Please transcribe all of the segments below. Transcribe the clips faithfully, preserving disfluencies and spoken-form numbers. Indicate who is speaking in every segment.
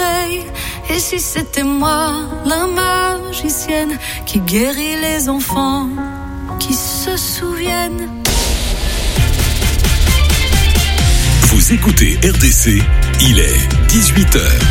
Speaker 1: réveille. Et si c'était moi, la magicienne, qui guérit les enfants, qui se souviennent.
Speaker 2: Vous écoutez R D C, il est dix-huit heures.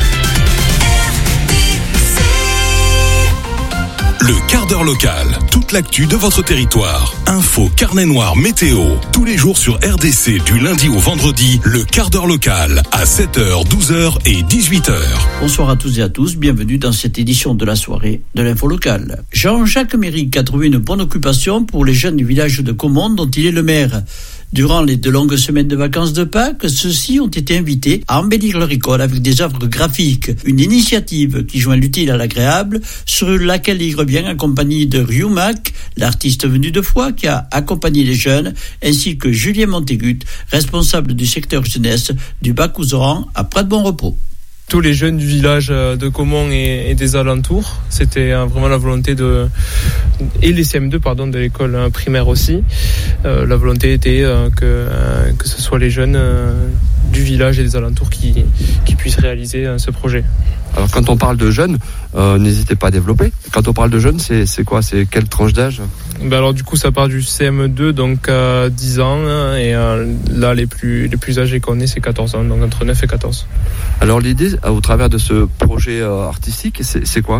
Speaker 2: Le quart d'heure local, toute l'actu de votre territoire. Info, carnet noir, météo. Tous les jours sur R D C, du lundi au vendredi, le quart d'heure local, à sept heures, douze heures et dix-huit heures.
Speaker 3: Bonsoir à tous et à tous, bienvenue dans cette édition de la soirée de l'info locale. Jean-Jacques Méric a trouvé une bonne occupation pour les jeunes du village de Caumont, dont il est le maire. Durant les deux longues semaines de vacances de Pâques, ceux-ci ont été invités à embellir leur école avec des œuvres graphiques. Une initiative qui joint l'utile à l'agréable, sur laquelle il revient accompagné de Rioumac, l'artiste venu de Foix qui a accompagné les jeunes, ainsi que Julien Montégut, responsable du secteur jeunesse du Bac-Couseran à Prat-de-Bon-Repos.
Speaker 4: Tous les jeunes du village de Caumont et, et des alentours. C'était euh, vraiment la volonté de... Et les C M deux, pardon, de l'école euh, primaire aussi. Euh, la volonté était euh, que, euh, que ce soit les jeunes euh, du village et des alentours qui, qui puissent réaliser euh, ce projet.
Speaker 5: Alors quand on parle de jeunes, euh, n'hésitez pas à développer. Quand on parle de jeunes, c'est, c'est quoi ? C'est quelle tranche d'âge ?
Speaker 4: Ben alors du coup ça part du C M deux, donc à dix ans, hein, et euh, là les plus, les plus âgés qu'on ait c'est quatorze ans, donc entre neuf et quatorze.
Speaker 5: Alors l'idée au travers de ce projet euh, artistique, c'est, c'est quoi ?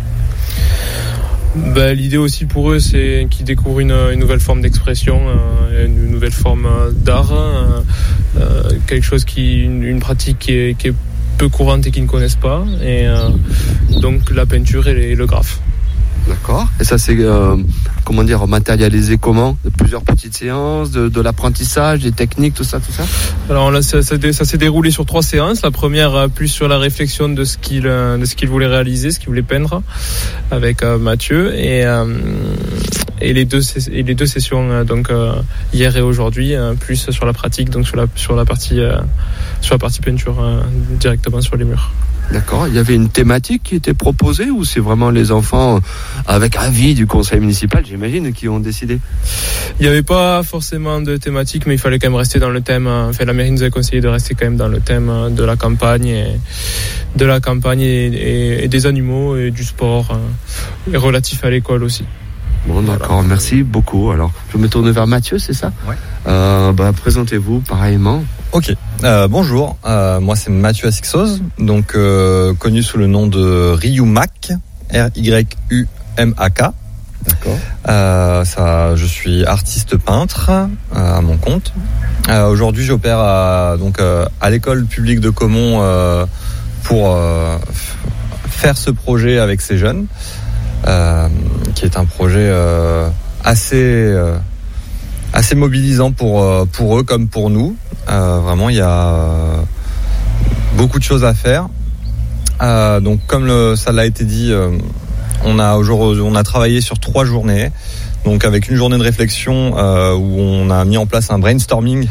Speaker 4: Ben, l'idée aussi pour eux c'est qu'ils découvrent une, une nouvelle forme d'expression, euh, une nouvelle forme d'art, euh, euh, quelque chose qui, une, une pratique qui est, qui est peu courante et qu'ils ne connaissent pas, et euh, donc la peinture et, les, et le graphe.
Speaker 5: D'accord. Et ça c'est euh, comment dire matérialisé comment ? De plusieurs petites séances, de, de l'apprentissage, des techniques, tout ça, tout ça.
Speaker 4: Alors là, ça, ça, ça s'est déroulé sur trois séances. La première plus sur la réflexion de ce qu'il de ce qu'il voulait réaliser, ce qu'il voulait peindre, avec euh, Mathieu, et euh, et les deux et les deux sessions euh, donc euh, hier et aujourd'hui euh, plus sur la pratique, donc sur la sur la partie euh, sur la partie peinture euh, directement sur les murs.
Speaker 5: D'accord. Il y avait une thématique qui était proposée ou c'est vraiment les enfants avec avis du conseil municipal, j'imagine, qui ont décidé ?
Speaker 4: Il n'y avait pas forcément de thématique, mais il fallait quand même rester dans le thème. Enfin, la mairie nous a conseillé de rester quand même dans le thème de la campagne, et de la campagne et, et, et des animaux et du sport, et relatif à l'école aussi.
Speaker 5: Bon, d'accord, voilà. Merci beaucoup. Alors, je me tourne vers Mathieu, c'est ça ?
Speaker 6: Ouais.
Speaker 5: Euh, bah, présentez-vous pareillement.
Speaker 6: Ok, euh, bonjour, euh, moi c'est Mathieu Assixoz, donc euh, connu sous le nom de Rioumac, R Y U M A K.
Speaker 5: D'accord.
Speaker 6: Euh, ça, je suis artiste peintre euh, à mon compte. Euh, aujourd'hui, j'opère à, donc euh, à l'école publique de Caumont euh, pour euh, faire ce projet avec ces jeunes, euh, qui est un projet euh, assez euh, assez mobilisant pour euh, pour eux comme pour nous. Euh, vraiment, il y a euh, beaucoup de choses à faire. Euh, donc, comme le, ça l'a été dit, euh, on a aujourd'hui, on a travaillé sur trois journées. Donc, avec une journée de réflexion euh, où on a mis en place un brainstorming,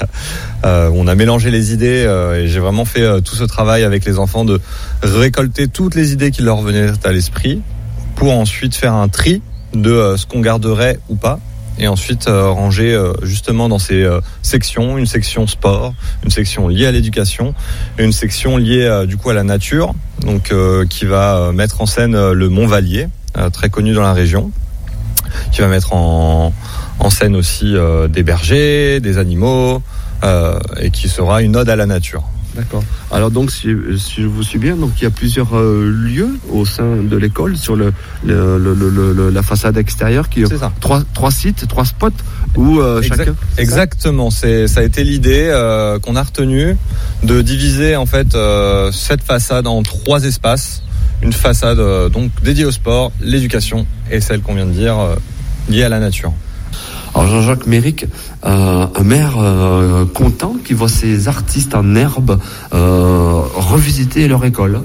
Speaker 6: euh, où on a mélangé les idées, euh, et j'ai vraiment fait euh, tout ce travail avec les enfants de récolter toutes les idées qui leur venaient à l'esprit, pour ensuite faire un tri de euh, ce qu'on garderait ou pas. Et ensuite euh, ranger euh, justement dans ces euh, sections, une section sport, une section liée à l'éducation, et une section liée euh, du coup à la nature, donc euh, qui va euh, mettre en scène euh, le Mont Vallier, euh, très connu dans la région, qui va mettre en, en scène aussi euh, des bergers, des animaux, euh, et qui sera une ode à la nature.
Speaker 5: D'accord. Alors donc, si, si je vous suis bien, donc il y a plusieurs euh, lieux au sein de l'école sur le, le, le, le, le la façade extérieure, qui
Speaker 6: c'est ça.
Speaker 5: Trois, trois sites, trois spots où euh,
Speaker 6: exact,
Speaker 5: chacun.
Speaker 6: Exactement. C'est ça a été l'idée euh, qu'on a retenue de diviser en fait euh, cette façade en trois espaces. Une façade euh, donc dédiée au sport, l'éducation et celle qu'on vient de dire euh, liée à la nature.
Speaker 5: Alors Jean-Jacques Méric, euh, un maire euh, content qui voit ses artistes en herbe euh, revisiter leur école.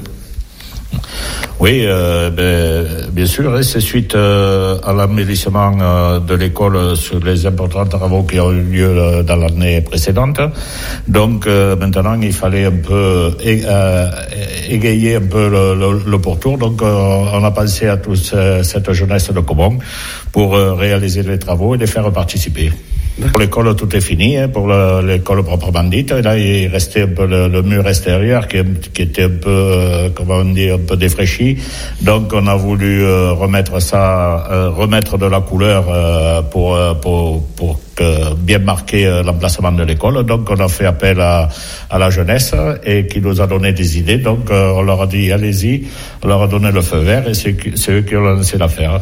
Speaker 7: Oui, euh, ben, bien sûr, c'est suite euh, à l'embellissement euh, de l'école sur les importants travaux qui ont eu lieu dans l'année précédente. Donc euh, maintenant, il fallait un peu é- euh, égayer un peu le, le, le pourtour. Donc euh, on a pensé à toute cette jeunesse de Caumont pour euh, réaliser les travaux et les faire participer. Pour l'école, tout est fini, hein, pour le, l'école proprement dite. Là, il restait un peu le, le mur extérieur qui, qui était un peu, euh, comment on dit, un peu défraîchi. Donc, on a voulu euh, remettre ça, euh, remettre de la couleur euh, pour, euh, pour, pour que, bien marquer euh, l'emplacement de l'école. Donc, on a fait appel à, à la jeunesse et qui nous a donné des idées. Donc, euh, on leur a dit, allez-y. On leur a donné le feu vert et c'est, c'est eux qui ont lancé l'affaire.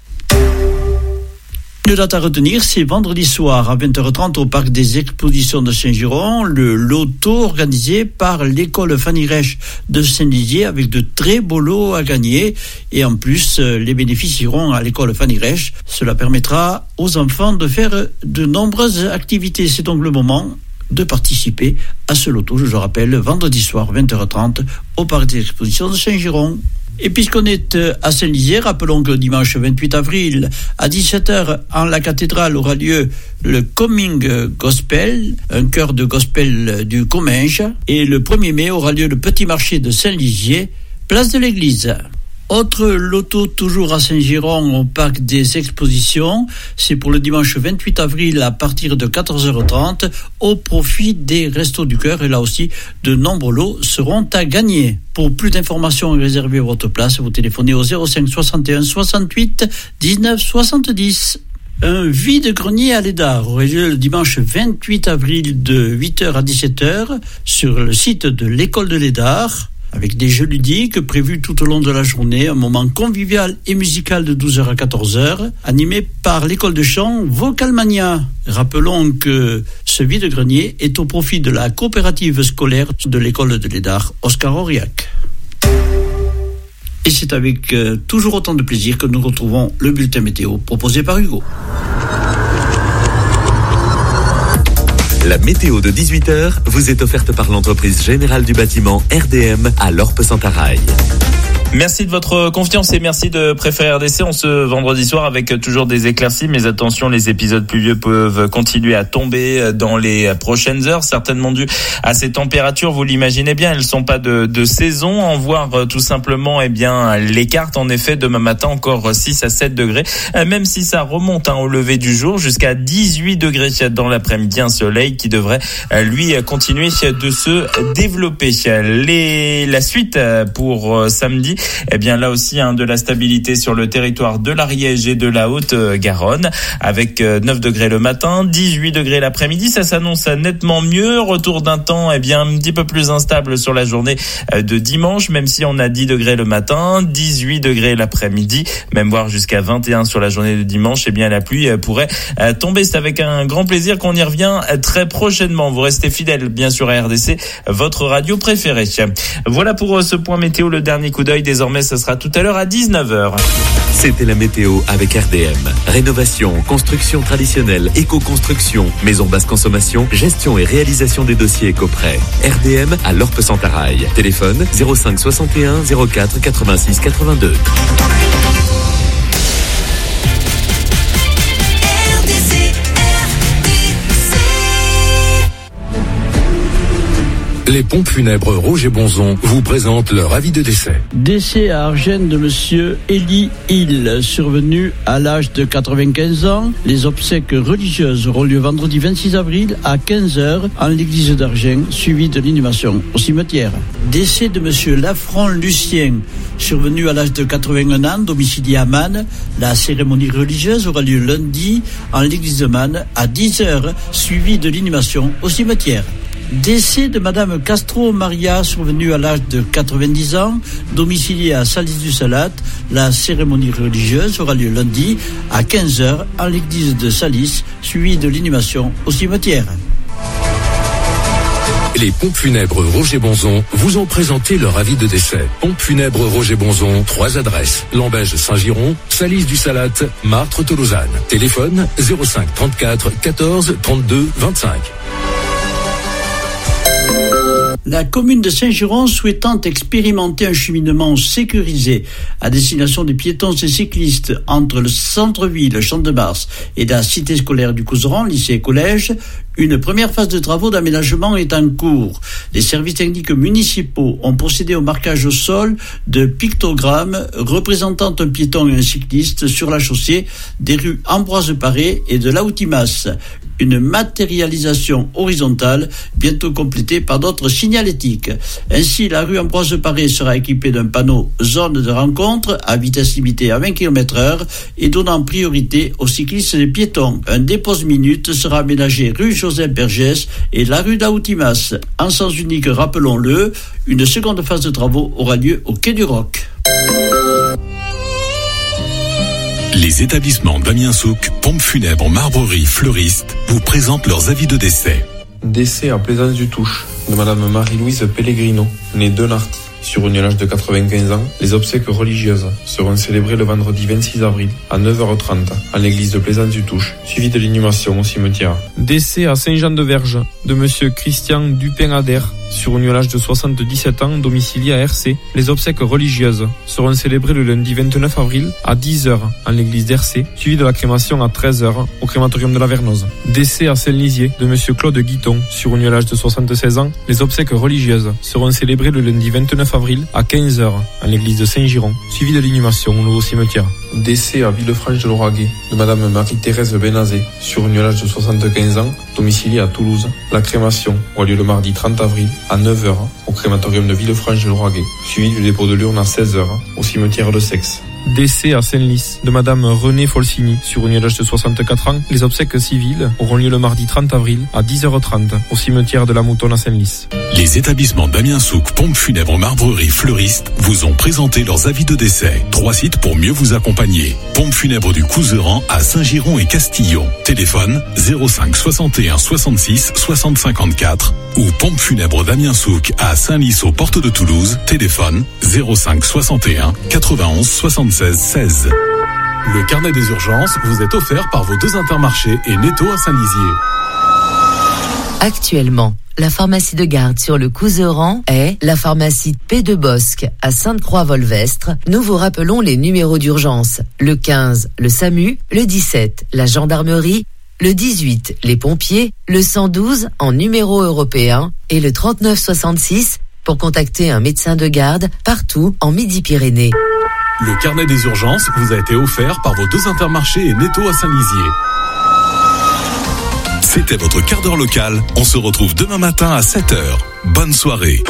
Speaker 3: Une date à retenir, c'est vendredi soir à vingt heures trente au parc des expositions de Saint-Giron, le loto organisé par l'école Fanny Rech de Saint-Dizier avec de très beaux lots à gagner. Et en plus, les bénéfices iront à l'école Fanny Rech. Cela permettra aux enfants de faire de nombreuses activités. C'est donc le moment de participer à ce loto, je le rappelle, vendredi soir, vingt heures trente, au parc des expositions de Saint-Giron. Et puisqu'on est à Saint-Dizier, rappelons que dimanche vingt-huit avril, à dix-sept heures, en la cathédrale aura lieu le Coming Gospel, un chœur de gospel du Comminges. Et le premier mai aura lieu le petit marché de Saint-Dizier, place de l'église. Autre loto toujours à Saint-Giron au parc des expositions, c'est pour le dimanche vingt-huit avril à partir de quatorze heures trente au profit des Restos du Cœur et là aussi de nombreux lots seront à gagner. Pour plus d'informations et réserver votre place, vous téléphonez au zéro cinq soixante et un soixante-huit dix-neuf soixante-dix. Un vide-grenier à Lédard aurait lieu le dimanche vingt-huit avril de huit heures à dix-sept heures sur le site de l'école de Lédard, avec des jeux ludiques prévus tout au long de la journée, un moment convivial et musical de douze heures à quatorze heures, animé par l'école de chant Vocalmania. Rappelons que ce vide-grenier est au profit de la coopérative scolaire de l'école de Lédard, Oscar Auriac. Et c'est avec euh, toujours autant de plaisir que nous retrouvons le bulletin météo proposé par Hugo.
Speaker 8: La météo de dix-huit heures vous est offerte par l'entreprise générale du bâtiment R D M à Lorpe-Sentaraille.
Speaker 9: Merci de votre confiance et merci de préférer R D C. On se vendredi soir avec toujours des éclaircies, mais attention, les épisodes pluvieux peuvent continuer à tomber dans les prochaines heures, certainement dû à ces températures. Vous l'imaginez bien, elles ne sont pas de, de saison. En voir tout simplement, eh bien, les cartes. En effet, demain matin, encore six à sept degrés, même si ça remonte hein, au lever du jour jusqu'à dix-huit degrés dans l'après-midi. Un soleil qui devrait, lui, continuer de se développer. Les, la suite pour samedi, eh bien là aussi hein, de la stabilité sur le territoire de l'Ariège et de la Haute-Garonne avec neuf degrés le matin, dix-huit degrés l'après-midi. Ça s'annonce nettement mieux. Retour d'un temps eh bien un petit peu plus instable sur la journée de dimanche, même si on a dix degrés le matin, dix-huit degrés l'après-midi, même voire jusqu'à vingt et un sur la journée de dimanche. Eh bien la pluie pourrait tomber. C'est avec un grand plaisir qu'on y revient très prochainement. Vous restez fidèles bien sûr à R D C, votre radio préférée. Voilà pour ce point météo, le dernier coup d'œil. Désormais, ce sera tout à l'heure à dix-neuf heures.
Speaker 8: C'était la météo avec R D M. Rénovation, construction traditionnelle, éco-construction, maison basse consommation, gestion et réalisation des dossiers éco-prêts. R D M à Lorpe-Sentaraille. Téléphone zéro cinq soixante et un zéro quatre quatre-vingt-six quatre-vingt-deux.
Speaker 2: Les pompes funèbres Rouge et Bonzon vous présentent leur avis de décès.
Speaker 3: Décès à Argennes de monsieur Élie Hill, survenu à l'âge de quatre-vingt-quinze ans. Les obsèques religieuses auront lieu vendredi vingt-six avril à quinze heures en l'église d'Argennes, suivi de l'inhumation au cimetière. Décès de monsieur Lafront Lucien, survenu à l'âge de quatre-vingt-un ans, domicilié à Man. La cérémonie religieuse aura lieu lundi en l'église de Man à dix heures, suivi de l'inhumation au cimetière. Décès de Madame Castro Maria, survenue à l'âge de quatre-vingt-dix ans, domiciliée à Salis-du-Salat. La cérémonie religieuse aura lieu lundi à quinze heures en l'église de Salis, suivie de l'inhumation au cimetière.
Speaker 2: Les pompes funèbres Roger Bonzon vous ont présenté leur avis de décès. Pompes funèbres Roger Bonzon, trois adresses. Lambège Saint-Giron, Salis du Salat, Martre Tolosane. Téléphone zéro cinq trente-quatre quatorze trente-deux vingt-cinq.
Speaker 3: La commune de Saint-Giron souhaitant expérimenter un cheminement sécurisé à destination des piétons et cyclistes entre le centre-ville, Champ de Mars et la cité scolaire du Couseron, lycée et collège, Une première phase de travaux d'aménagement est en cours. Les services techniques municipaux ont procédé au marquage au sol de pictogrammes représentant un piéton et un cycliste sur la chaussée des rues Ambroise Paré et de Laoutimas. Une matérialisation horizontale bientôt complétée par d'autres signalétiques. Ainsi, la rue Ambroise Paré sera équipée d'un panneau zone de rencontre à vitesse limitée à vingt kilomètres heure et donnant priorité aux cyclistes et piétons. Un dépose-minute sera aménagé rue Joseph Bergès et la rue d'Aoutimas. En sens unique, rappelons-le, une seconde phase de travaux aura lieu au Quai du Roc.
Speaker 2: Les établissements Damien Souk, pompes funèbres, marbrerie, fleuristes vous présentent leurs avis de décès.
Speaker 10: Décès à Plaisance du Touche de Madame Marie-Louise Pellegrino, née de Narty. Sur une âge de quatre-vingt-quinze ans, les obsèques religieuses seront célébrées le vendredi vingt-six avril à neuf heures trente à l'église de Plaisance-du-Touche, suivi de l'inhumation au cimetière.
Speaker 4: Décès à Saint-Jean-de-Verge de Monsieur Christian Dupin-Ader, sur une âge de soixante-dix-sept ans, domicilié à R C. Les obsèques religieuses seront célébrées le lundi vingt-neuf avril à dix heures en l'église d'R C, suivi de la crémation à treize heures au crématorium de la Vernose. Décès à Saint-Lisier de Monsieur Claude Guiton, sur une âge de soixante-seize ans. Les obsèques religieuses seront célébrées le lundi vingt-neuf avril à quinze heures en l'église de Saint-Giron, suivi de l'inhumation au nouveau cimetière.
Speaker 10: Décès à Villefranche de l'Auragais de Madame Marie-Thérèse Benazé, sur une âge de soixante-quinze ans, domiciliée à Toulouse. La crémation aura lieu le mardi trente avril à neuf heures au crématorium de Villefranche de l'Auragais, suivi du dépôt de l'urne à seize heures au cimetière de Sexe.
Speaker 4: Décès à Saint-Lys de Madame Renée Folsini, sur une âge de soixante-quatre ans. Les obsèques civiles auront lieu le mardi trente avril à dix heures trente au cimetière de la Moutonne à Saint-Lys.
Speaker 2: Les établissements Damien Souk, pompes funèbres, marbrerie, fleuristes vous ont présenté leurs avis de décès. Trois sites pour mieux vous accompagner. Pompes funèbres du Couseran à Saint-Giron et Castillon. Téléphone zéro cinq soixante et un soixante-six soixante cinquante-quatre ou pompes funèbres Damien Souk à Saint-Lys aux portes de Toulouse. Téléphone zéro cinq soixante et un quatre-vingt-onze soixante-seize seize. Le carnet des urgences vous est offert par vos deux intermarchés et Netto à Saint-Lizier.
Speaker 11: Actuellement, la pharmacie de garde sur le Couseran est la pharmacie P de Bosque à Sainte-Croix-Volvestre. Nous vous rappelons les numéros d'urgence. Le quinze, le SAMU, le dix-sept, la gendarmerie, le dix-huit, les pompiers, le cent douze en numéro européen et le trente-neuf soixante-six pour contacter un médecin de garde partout en Midi-Pyrénées.
Speaker 2: Le carnet des urgences vous a été offert par vos deux intermarchés et Netto à Saint-Lizier. C'était votre quart d'heure local. On se retrouve demain matin à sept heures. Bonne soirée.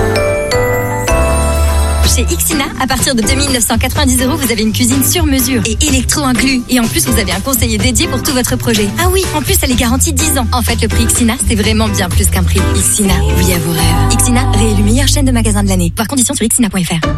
Speaker 12: Chez Ixina, à partir de deux mille neuf cent quatre-vingt-dix euros, vous avez une cuisine sur mesure et électro inclus. Et en plus, vous avez un conseiller dédié pour tout votre projet. Ah oui, en plus, elle est garantie dix ans. En fait, le prix Ixina, c'est vraiment bien plus qu'un prix. Ixina, oui à vos rêves. Ixina, réélu meilleure chaîne de magasins de l'année. Voir conditions sur ixina point f r.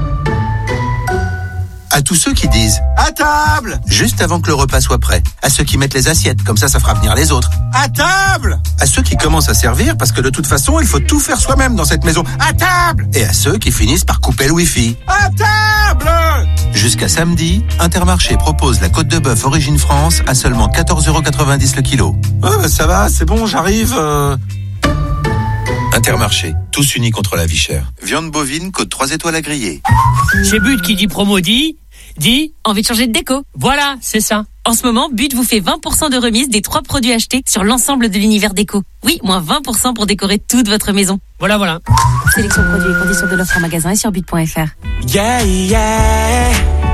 Speaker 13: À tous ceux qui disent « à table !» juste avant que le repas soit prêt. À ceux qui mettent les assiettes, comme ça, ça fera venir les autres. « À table !» À ceux qui commencent à servir, parce que de toute façon, il faut tout faire soi-même dans cette maison. « À table !» Et à ceux qui finissent par couper le wifi. « À table !» Jusqu'à samedi, Intermarché propose la côte de bœuf Origine France à seulement quatorze euros quatre-vingt-dix le kilo. Oh, bah ça va, c'est bon, j'arrive... Euh... Intermarché, tous unis contre la vie chère. Viande bovine, côte trois étoiles à griller.
Speaker 14: Chez But qui dit promo dit, dit
Speaker 12: envie de changer de déco.
Speaker 14: Voilà, c'est ça.
Speaker 12: En ce moment, But vous fait vingt pour cent de remise des trois produits achetés sur l'ensemble de l'univers déco. Oui, moins vingt pour cent pour décorer toute votre maison.
Speaker 14: Voilà, voilà.
Speaker 12: Sélection produits et conditions de l'offre en magasin et sur but point f r.
Speaker 15: Yeah, yeah.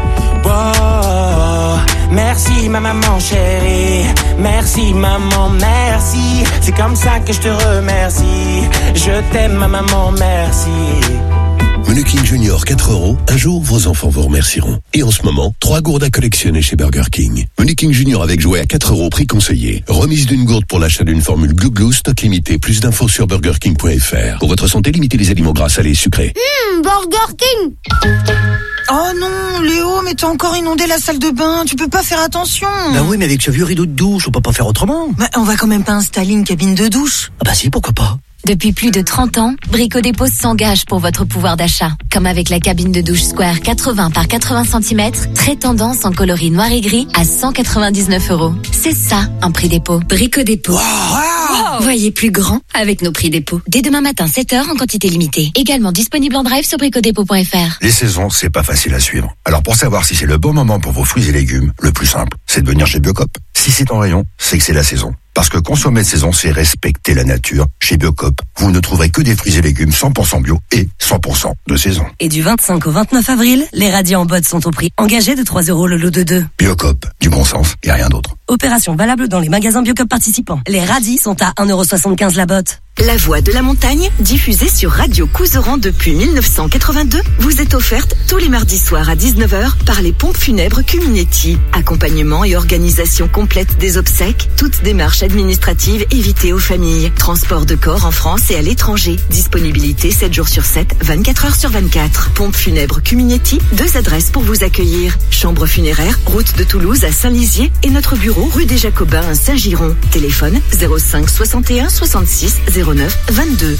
Speaker 15: Wow. Merci ma maman chérie, merci maman, merci. C'est comme ça que je te remercie. Je t'aime ma maman, merci.
Speaker 16: Menu King Junior quatre euros, un jour vos enfants vous remercieront. Et en ce moment, trois gourdes à collectionner chez Burger King. Menu King Junior avec jouet à quatre euros, prix conseillé. Remise d'une gourde pour l'achat d'une formule Glou Glou, stock limité. Plus d'infos sur burger king point f r. Pour votre santé, limitez les aliments gras, salés et sucrés.
Speaker 17: Hum, Burger King. Oh non, Léo, mais t'as encore inondé la salle de bain, tu peux pas faire attention.
Speaker 18: Bah oui, mais avec ce vieux rideau de douche, on peut pas faire autrement.
Speaker 17: Bah on va quand même pas installer une cabine de douche.
Speaker 18: Ah bah si, pourquoi pas.
Speaker 12: Depuis plus de trente ans, Brico Dépôt s'engage pour votre pouvoir d'achat. Comme avec la cabine de douche Square quatre-vingts par quatre-vingts centimètres, très tendance en coloris noir et gris à cent quatre-vingt-dix-neuf euros. C'est ça, un prix dépôt. Brico Dépôt. Wow. Wow. Voyez plus grand avec nos prix dépôt. Dès demain matin, sept heures en quantité limitée. Également disponible en drive sur brico dépôt point f r.
Speaker 19: Les saisons, c'est pas facile à suivre. Alors pour savoir si c'est le bon moment pour vos fruits et légumes, le plus simple, c'est de venir chez Biocop. Si c'est en rayon, c'est que c'est la saison. Parce que consommer de saison, c'est respecter la nature. Chez Biocop, vous ne trouverez que des fruits et légumes cent pour cent bio et cent pour cent de saison.
Speaker 20: Et du vingt-cinq au vingt-neuf avril, les radis en botte sont au prix engagé de trois euros le lot de deux.
Speaker 19: Biocop, du bon sens et rien d'autre.
Speaker 20: Opération valable dans les magasins Biocop participants. Les radis sont à un euro soixante-quinze la botte.
Speaker 21: La Voix de la Montagne, diffusée sur Radio Couseran depuis mille neuf cent quatre-vingt-deux, vous est offerte tous les mardis soirs à dix-neuf heures par les pompes funèbres Cuminetti. Accompagnement et organisation complète des obsèques, toutes démarches administratives évitées aux familles. Transport de corps en France et à l'étranger. Disponibilité sept jours sur sept, vingt-quatre heures sur vingt-quatre. Pompes funèbres Cuminetti, deux adresses pour vous accueillir. Chambre funéraire, route de Toulouse à Saint-Lizier et notre bureau rue des Jacobins à Saint-Giron. Téléphone zéro cinq soixante et un soixante-six zéro neuf vingt-deux.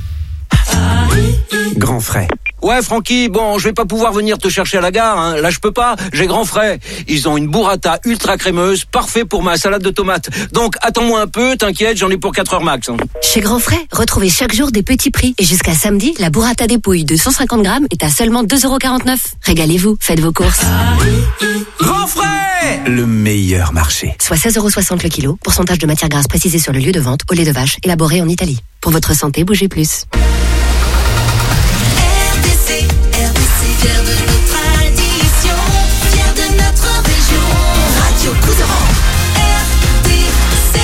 Speaker 22: Grand frais. Ouais, Francky, bon, je vais pas pouvoir venir te chercher à la gare, hein. Là, je peux pas, j'ai Grand Frais. Ils ont une burrata ultra crémeuse, parfait pour ma salade de tomates. Donc, attends-moi un peu, t'inquiète, j'en ai pour quatre heures max. Hein.
Speaker 23: Chez Grand Frais, retrouvez chaque jour des petits prix. Et jusqu'à samedi, la burrata dépouille de cent cinquante grammes est à seulement deux euros quarante-neuf. Régalez-vous, faites vos courses.
Speaker 22: Grand Frais, le meilleur marché.
Speaker 23: Soit seize euros soixante le kilo, pourcentage de matière grasse précisé sur le lieu de vente, au lait de vache, élaboré en Italie. Pour votre santé, bougez plus.
Speaker 1: Fier de nos traditions, fier de notre région. Radio Couseran, R D C.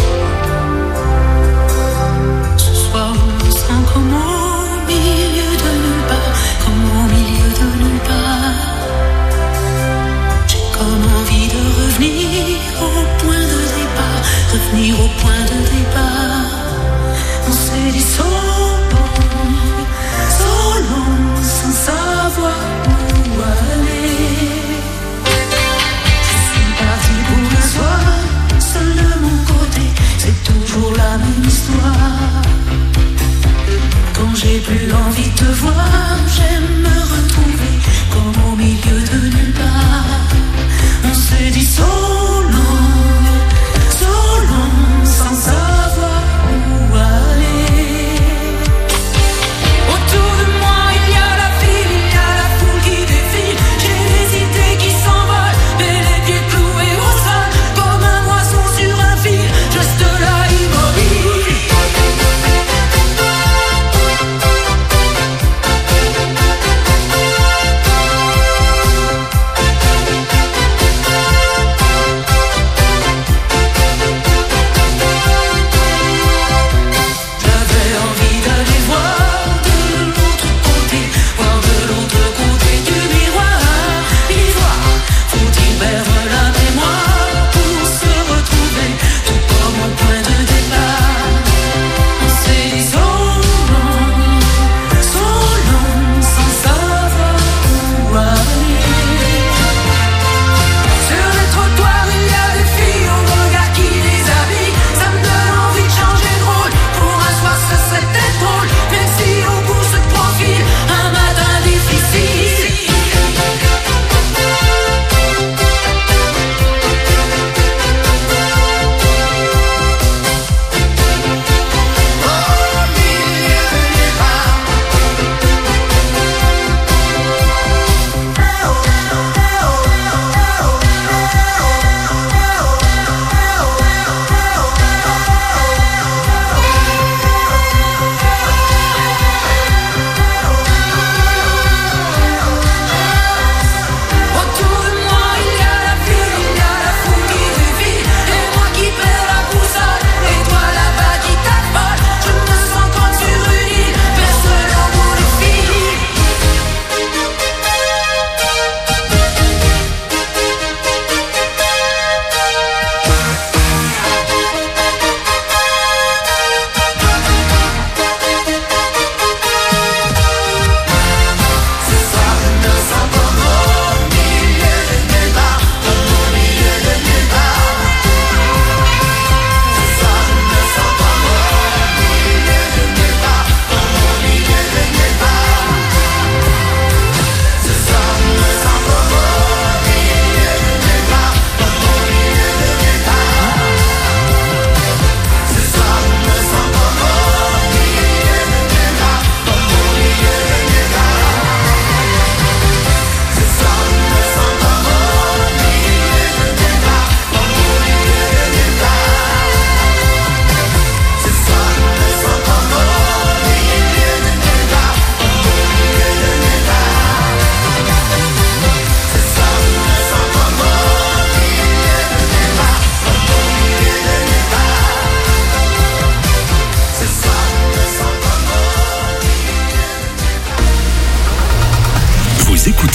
Speaker 1: Ce soir, on sera comme au milieu de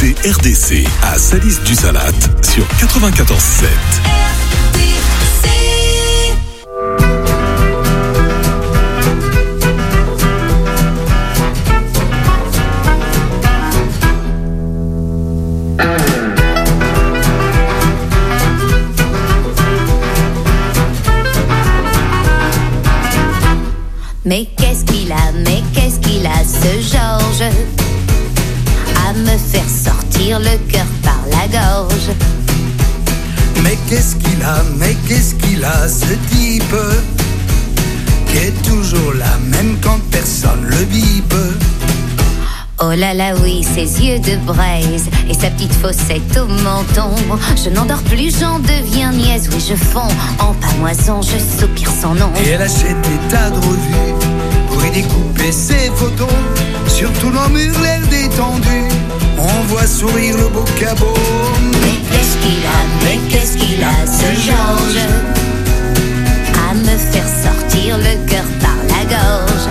Speaker 2: écoutez R D C à Salis du Salat sur quatre-vingt-quatorze sept.
Speaker 5: Mais qu'est-ce qu'il a, mais qu'est-ce qu'il a, ce Georges, à me faire sortir le cœur par la gorge.
Speaker 6: Mais qu'est-ce qu'il a, mais qu'est-ce qu'il a, ce type, qui est toujours là, même quand personne le bipe.
Speaker 5: Oh là là oui, ses yeux de braise et sa petite fossette au menton. Je n'endors plus, j'en deviens niaise. Oui, je fonds en pamoison, je soupire son nom.
Speaker 6: Et elle achète des tas de revues pour y découper ses photos. Sur tous nos murs, l'air détendu, on voit sourire le beau cabot.
Speaker 5: Mais qu'est-ce qu'il a, mais qu'est-ce qu'il a, ce Georges, à me faire sortir le cœur par la gorge.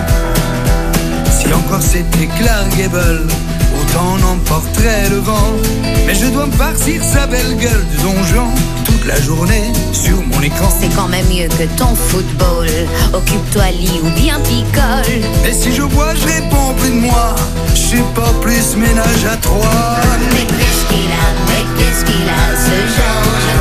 Speaker 6: Si encore c'était Clark Gable, autant n'emporterait le vent. Mais je dois me farcir sa belle gueule de Don Juan toute la journée sur mon écran.
Speaker 5: C'est quand même mieux que ton football. Occupe-toi, lit ou bien picole.
Speaker 6: Et si je bois, je réponds plus de moi. Je suis pas plus ménage à trois.
Speaker 5: Mais qu'est-ce qu'il a, mais qu'est-ce qu'il a, ce Georges,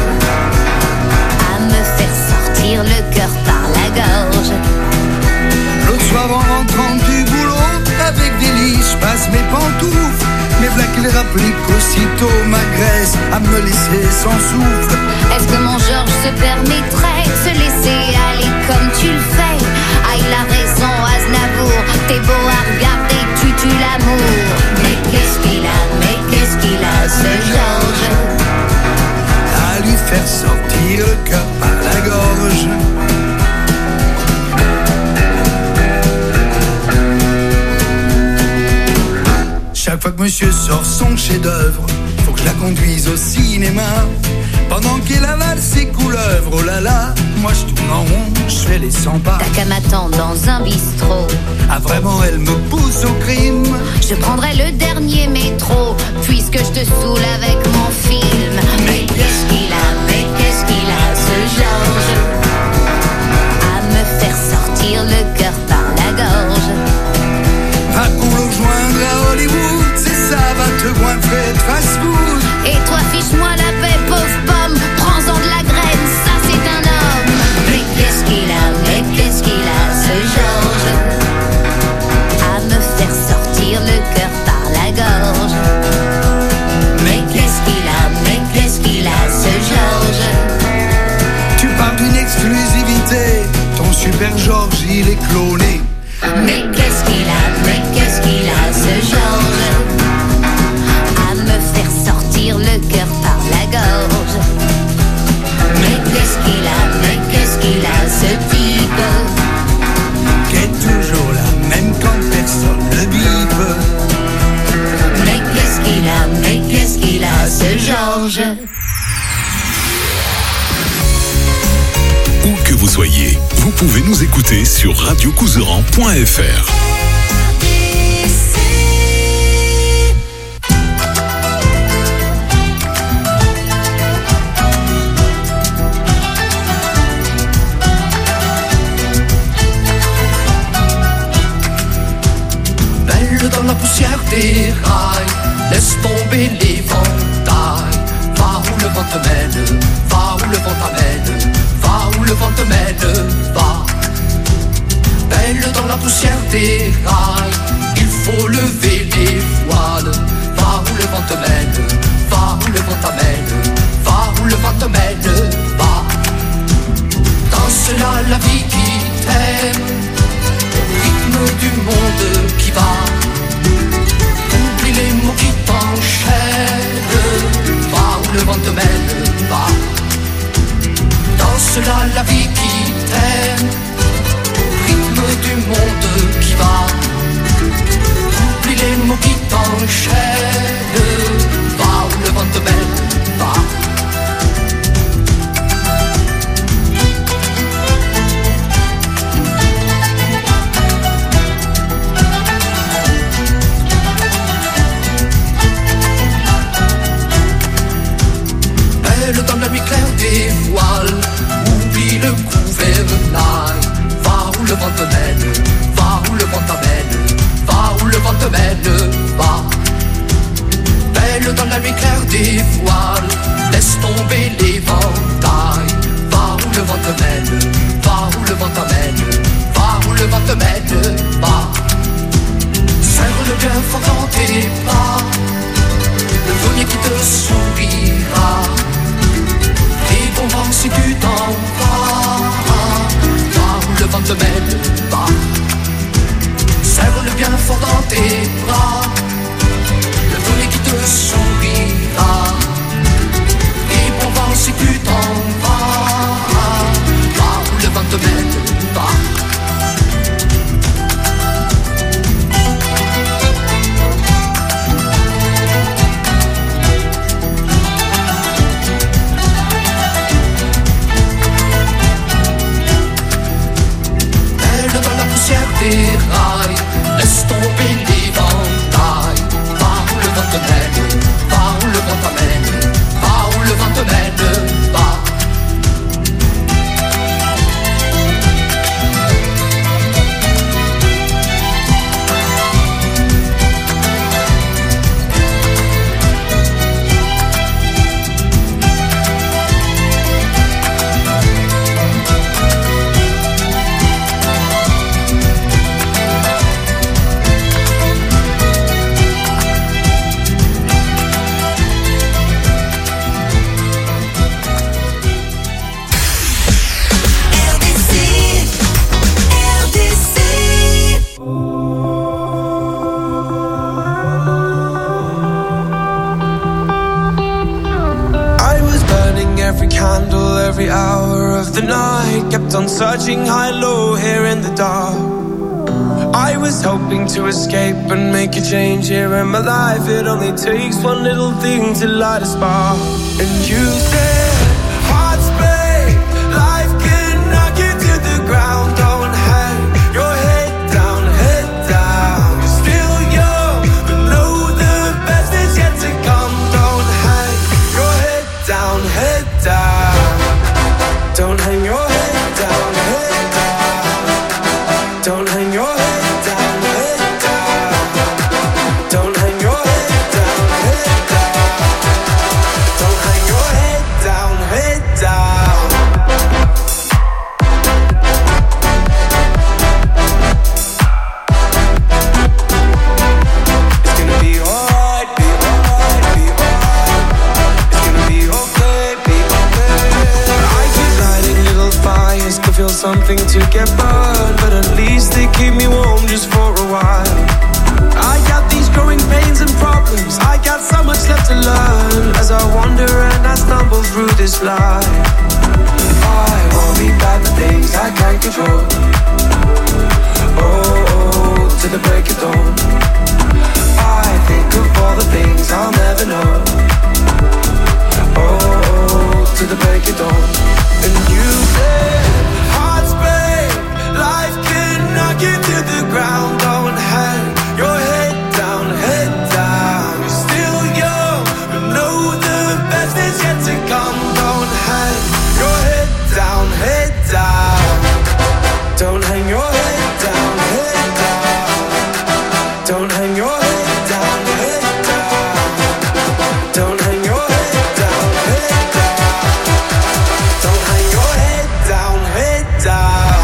Speaker 5: à me faire sortir le cœur par la gorge.
Speaker 6: L'autre soir en rentrant du boulot, avec des lits, je passe mes pantoufles. Mais v'là qu'il rapplique aussitôt ma graisse à me laisser sans souffle.
Speaker 5: Est-ce que mon Georges se permettrait de se laisser aller comme tu le fais? Ah, il a raison, Aznavour, t'es beau à regarder, tu tues l'amour. Mais qu'est-ce qu'il a, mais qu'est-ce qu'il a, ce Georges,
Speaker 6: à lui faire sortir le cœur par la gorge. Chaque fois que monsieur sort son chef-d'œuvre, faut que je la conduise au cinéma. Pendant qu'elle avale ses couleuvres, oh là là, moi je tourne en rond, je fais les cent pas.
Speaker 5: T'as qu'à m'attendre dans un bistrot.
Speaker 6: Ah vraiment, elle me pousse au crime.
Speaker 5: Je prendrai le dernier métro, puisque je te saoule avec mon film. Mais qu'est-ce qu'il a, mais qu'est-ce qu'il a, ce Georges, à me faire sortir le cœur par la gorge.
Speaker 6: Va pour le joindre à Hollywood, c'est ça, va te goinfrer de fast-food.
Speaker 5: Et toi, fiche-moi la paix, pauvre pomme, prends-en de la graine, ça c'est un homme. Mais qu'est-ce qu'il a, mais qu'est-ce qu'il a, ce Georges, à me faire sortir le cœur par la gorge. Mais qu'est-ce qu'il a, mais qu'est-ce qu'il a, ce Georges.
Speaker 6: Tu parles d'une exclusivité, ton super Georges, il est cloné.
Speaker 5: Mais qu'est-ce qu'il a, mais qu'est-ce qu'il a, ce Georges, à me faire sortir le cœur par la gorge. Mais qu'est-ce qu'il a, mais qu'est-ce qu'il a, ce type,
Speaker 6: qui est toujours là, même quand personne le bipe.
Speaker 5: Mais qu'est-ce qu'il a, mais qu'est-ce qu'il a, ce Georges.
Speaker 2: Où que vous soyez, vous pouvez nous écouter sur radio couseran point f r.
Speaker 7: Belle dans la poussière des rails, laisse tomber l'éventail. Va où le vent te mène, va où le vent t'amène, va où le vent te mène, va. Belle dans la poussière des rails, il faut lever les voiles. Va où le vent te mène, va où le vent t'amène, va où le vent te mène, va. Danse là la vie qui t'aime, au rythme du monde qui va. Oublie les mots qui t'enchaînent, va où le vent te mène, va. Danse là la vie qui t'aime, au rythme du monde qui va. Oublie les mots qui t'enchaînent, va. tes voiles, laisse tomber l'éventail. Va où le vent te mène, va où le vent t'amène, va où le vent te mène, va. Serre-le bien fort dans tes bras, le denier qui te sourira. Et bon vent si tu t'en vas, va où le vent te mène, va. Serre-le bien fort dans tes bras, le denier qui te sourira. Et bon vent si tu t'en vas, va où le vent te mène, va. Des rails, laisse tomber l'éventail. Va où le vent te mène, va où le vent t'amène, va où le vent te mène, va.
Speaker 3: Every hour of the night, kept on searching high low here in the dark. I was hoping to escape and make a change here in my life. It only takes one little thing to light a spark. And you said, hearts break, life can knock you to the ground. Don't hang your head down, head down. You're still young, but know the best is yet to come. Don't hang your head down, head down. Don't hang your head down, head down. Don't hang your head down, head down. Don't hang your head down, head down. Don't hang your head down, head down. It's gonna be alright, be alright, be alright. It's gonna be okay, be okay. I keep lighting little fires to feel something to get burned, but at least they keep me warm just for a while. I got these growing pains and problems, I got so much left to learn as I wander and I stumble through this life. I worry about the things I can't control. Oh, oh, to the break of dawn. I think of all the things I'll never know. Oh, oh, to the break of dawn. And you said, hearts break, life can knock you to the ground. Don't hang your head down, head down. You're still young, but know the best is yet to come. Don't hang your head down, head down. Don't hang your head down, head down. Don't hang your head down, head down. Don't hang your head down, head down. Don't hang your head down, head down.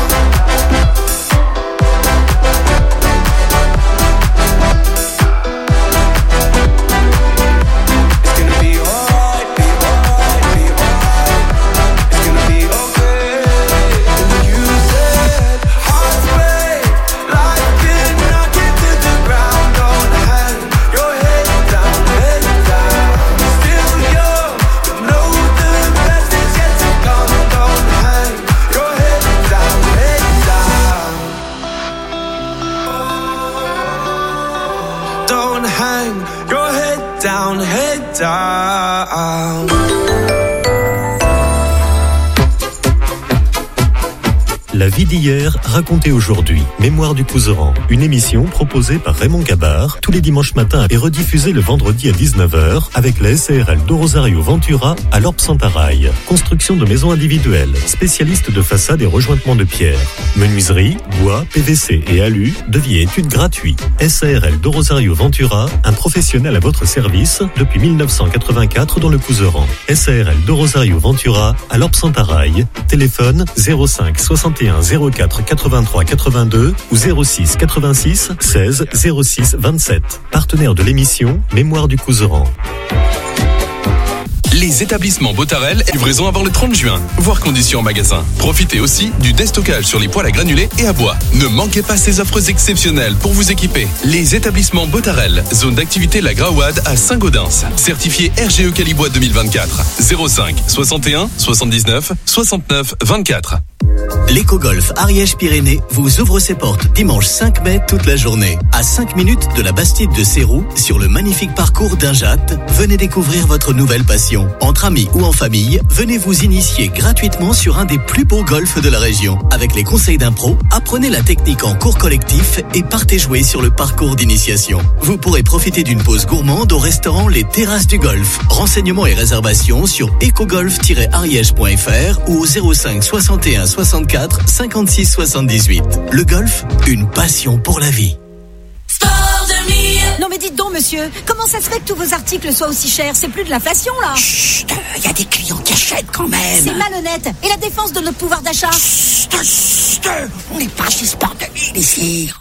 Speaker 3: It's gonna be alright, be alright, be alright. It's gonna be okay. And you said, hearts break, life can knock you to the ground. Don't hang your head down, head down. Still young, but know the best is yet to come. Don't hang your head down, head down. Don't hang your head down, head down.
Speaker 8: La vie d'hier racontée aujourd'hui. Mémoire du Couserand. Une émission proposée par Raymond Gabard tous les dimanches matins et rediffusée le vendredi à dix-neuf heures avec la S A R L de Rosario Ventura à l'Orbe Santarail. Construction de maisons individuelles. Spécialiste de façade et rejointement de pierre. Menuiserie, bois, P V C et alu. Devis et études gratuits. S A R L de Rosario Ventura, un professionnel à votre service depuis mille neuf cent quatre-vingt-quatre dans le Couserand. S A R L de Rosario Ventura à l'Orbe Santarail. Téléphone zéro cinq soixante et un zéro quatre quatre-vingt-trois quatre-vingt-deux ou zéro six quatre-vingt-six seize zéro six vingt-sept. Partenaire de l'émission Mémoire du Couserand.
Speaker 2: Les établissements Botarel, livraison avant le trente juin, voire conditions en magasin. Profitez aussi du déstockage sur les poêles à granulés et à bois. Ne manquez pas ces offres exceptionnelles pour vous équiper. Les établissements Botarel, zone d'activité La Graouade à Saint-Gaudens. Certifié R G E Calibois deux mille vingt-quatre. zéro cinq soixante et un soixante-dix-neuf soixante-neuf vingt-quatre.
Speaker 9: L'éco-golf Ariège-Pyrénées vous ouvre ses portes dimanche cinq mai toute la journée. À cinq minutes de la Bastide de Sérou, sur le magnifique parcours d'Injat, venez découvrir votre nouvelle passion. Entre amis ou en famille, venez vous initier gratuitement sur un des plus beaux golfs de la région. Avec les conseils d'un pro, apprenez la technique en cours collectif et partez jouer sur le parcours d'initiation. Vous pourrez profiter d'une pause gourmande au restaurant Les Terrasses du Golf. Renseignements et réservations sur ecogolf tiret ariège point f r ou au zéro cinq soixante et un soixante-quatre cinquante-six soixante-dix-huit. Le golf, une passion pour la vie.
Speaker 10: Sport deux mille.
Speaker 17: Non mais dites donc monsieur, comment ça se fait que tous vos articles soient aussi chers? C'est plus de l'inflation là.
Speaker 10: Chut, il y a des clients qui achètent quand même.
Speaker 17: C'est malhonnête. Et la défense de notre pouvoir d'achat?
Speaker 10: Chut, chut, on n'est pas chez Sport deux mille ici.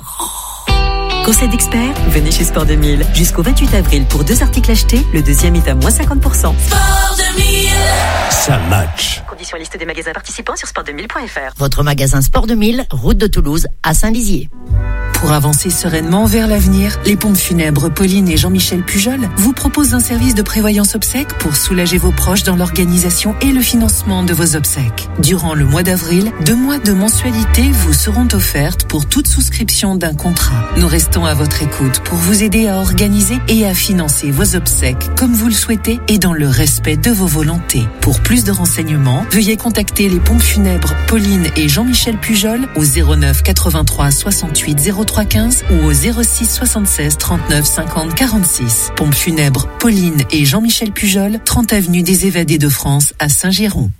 Speaker 21: Conseil d'experts, venez chez Sport deux mille. Jusqu'au vingt-huit avril, pour deux articles achetés, le deuxième est à moins cinquante pour cent.
Speaker 10: Sport deux mille.
Speaker 16: Ça match.
Speaker 21: Conditions et liste des magasins participants sur sport deux mille point f r.
Speaker 24: Votre magasin Sport deux mille, route de Toulouse à Saint-Lizier.
Speaker 25: Pour avancer sereinement vers l'avenir, les pompes funèbres Pauline et Jean-Michel Pujol vous proposent un service de prévoyance obsèques pour soulager vos proches dans l'organisation et le financement de vos obsèques. Durant le mois d'avril, deux mois de mensualité vous seront offertes pour toute souscription d'un contrat. Nous restons à votre écoute pour vous aider à organiser et à financer vos obsèques comme vous le souhaitez et dans le respect de vos volontés. Pour plus de renseignements, veuillez contacter les pompes funèbres Pauline et Jean-Michel Pujol au zéro neuf quatre-vingt-trois soixante-huit zéro trois quinze ou au zéro six soixante-seize trente-neuf cinquante quarante-six. Pompes funèbres Pauline et Jean-Michel Pujol, trente avenue des Évadés de France à Saint-Giron.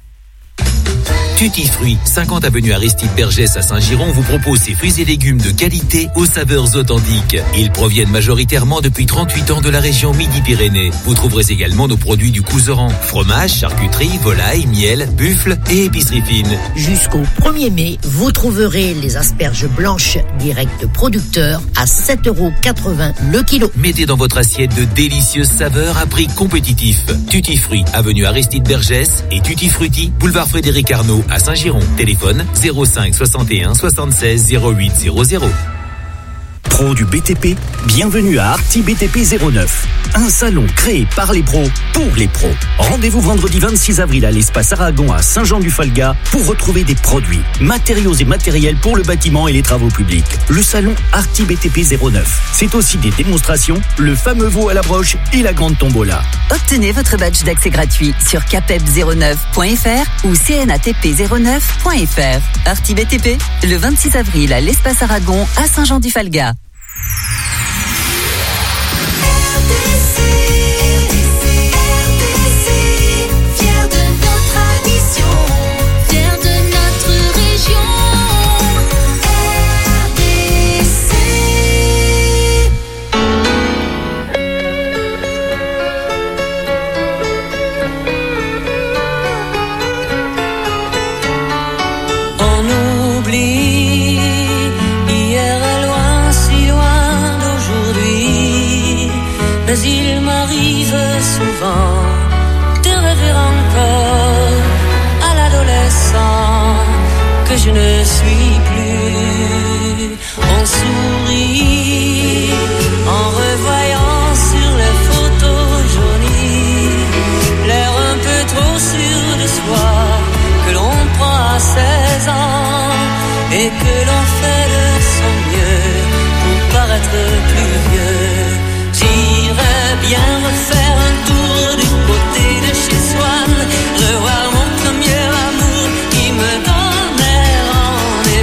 Speaker 26: Tutti Fruits, cinquante avenue Aristide Bergès à Saint-Giron vous propose ses fruits et légumes de qualité aux saveurs authentiques. Ils proviennent majoritairement depuis trente-huit ans de la région Midi-Pyrénées. Vous trouverez également nos produits du Couserand, fromage, charcuterie, volaille, miel, buffle et épicerie fine.
Speaker 24: Jusqu'au premier mai, vous trouverez les asperges blanches directes producteurs à sept euros quatre-vingts le kilo.
Speaker 26: Mettez dans votre assiette de délicieuses saveurs à prix compétitif. Tutti Fruits, avenue Aristide Bergès et Tutti Frutti, boulevard Frédéric Arnaud à Saint-Giron. Téléphone zéro cinq soixante et un soixante-seize zéro huit zéro zéro.
Speaker 27: Pro du B T P, bienvenue à Arti B T P zéro neuf. Un salon créé par les pros, pour les pros. Rendez-vous vendredi vingt-six avril à l'espace Aragon à Saint-Jean-du-Falga pour retrouver des produits, matériaux et matériels pour le bâtiment et les travaux publics. Le salon Arti B T P zéro neuf. C'est aussi des démonstrations, le fameux veau à la broche et la grande tombola.
Speaker 21: Obtenez votre badge d'accès gratuit sur capep zéro neuf point f r ou c n a t p zéro neuf point f r. Arti B T P, le vingt-six avril à l'espace Aragon à Saint-Jean-du-Falga.
Speaker 28: Mais il m'arrive souvent de rêver encore à l'adolescent que je ne suis plus. On sourit en revoyant sur les photos jaunies l'air un peu trop sûr de soi que l'on prend à seize ans et que l'on fait de son mieux pour paraître plus vieux. J'irais bien refaire un tour du côté de chez Swann, revoir mon premier amour qui me donnait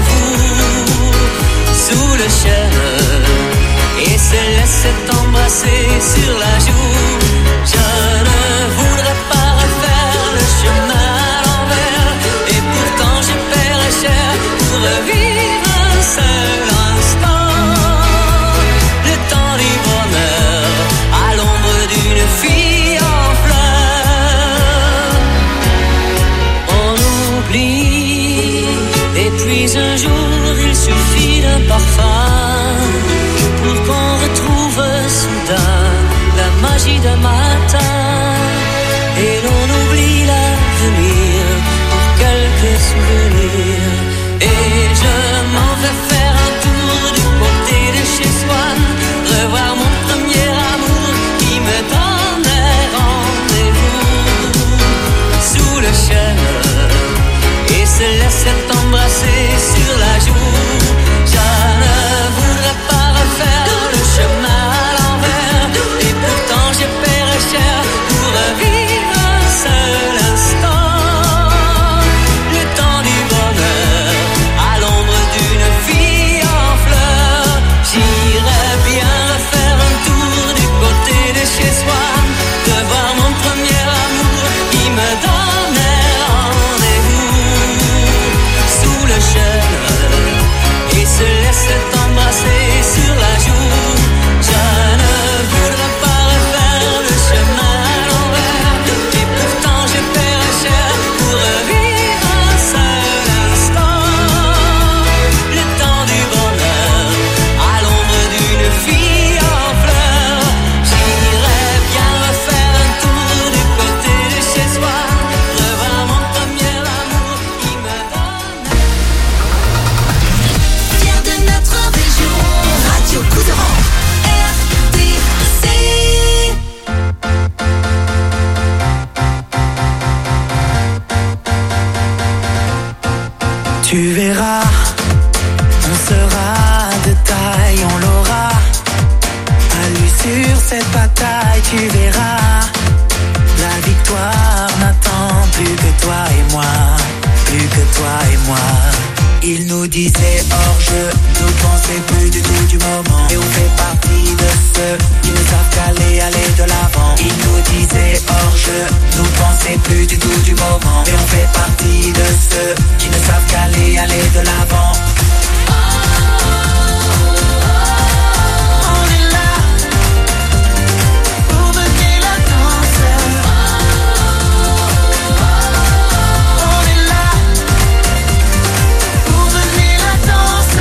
Speaker 28: revenir pour quelques souvenirs. Et je m'en vais faire un tour du côté de chez Swann, revoir mon premier amour qui me donnait rendez-vous sous le chêne et se laissait embrasser sur la joue. Je ne voudrais pas refaire le chemin à l'envers, et pourtant j'ai payé cher pour revivre un seul instant, le temps du bonheur à l'ombre d'une fille en fleurs. J'irais bien refaire un tour du côté de chez Swann, de voir mon premier amour qui me donnait rendez-vous sous le chêne et se laissait embrasser sur la joue. Je ne voudrais pas refaire le chemin à l'envers, et pourtant je paierais cher pour revivre un seul instant, le temps du bonheur à l'ombre d'une fille en fleurs. J'irais bien refaire un tour du côté de chez Swann, revoir mon premier amour qui me donne.
Speaker 5: Fier de notre région, Radio Couserans, R D C.
Speaker 6: Tu verras, on sera de taille, on l'aura. À lui sur cette bataille, tu verras. La victoire n'attend plus que toi et moi, plus que toi et moi. Il nous disait hors jeu, nous pensait plus du tout du moment. Et on fait partie de ceux qui ne savent qu'aller, aller de l'avant. Il nous disait hors jeu, nous pensait plus du tout du moment. Et on fait partie de ceux qui ne savent qu'aller, aller de l'avant. On est là pour mener la danse. On est là pour mener la danse.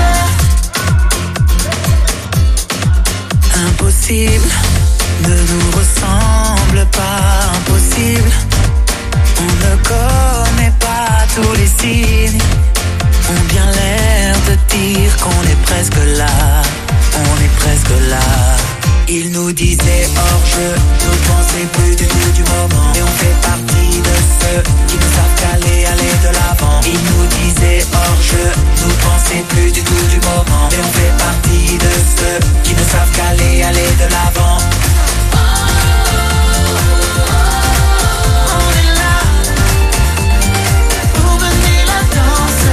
Speaker 6: Impossible ne nous ressemble pas, impossible. On ne connaît pas tous les signes, ont bien l'air de dire qu'on est presque là, on est presque là. Il nous disait hors jeu, nous pensait plus du tout du moment. Et on fait partie de ceux qui ne savent qu'aller, aller de l'avant. Il nous disait hors jeu, nous pensait plus du tout du moment. Et on fait partie de ceux qui ne savent qu'aller, aller de l'avant. On est là pour mener la danse.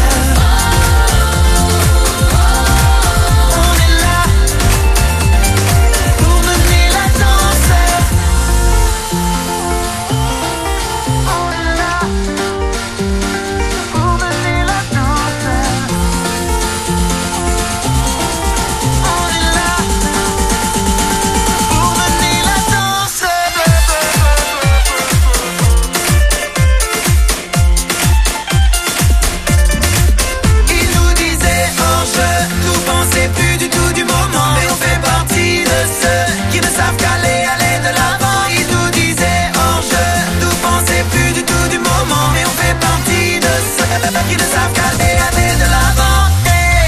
Speaker 6: On est là pour mener la danse. On est là pour mener la danse. On est là pour mener la danse. Il nous disait hors jeu, nous pensait plus du tout du moment. Mais on fait partie de ceux qui ne savent qu'aller, aller de l'avant. Il nous disait hors jeu, nous pensait plus du tout du moment. Mais on fait partie de ceux qui ne savent qu'aller, aller de l'avant. Hey.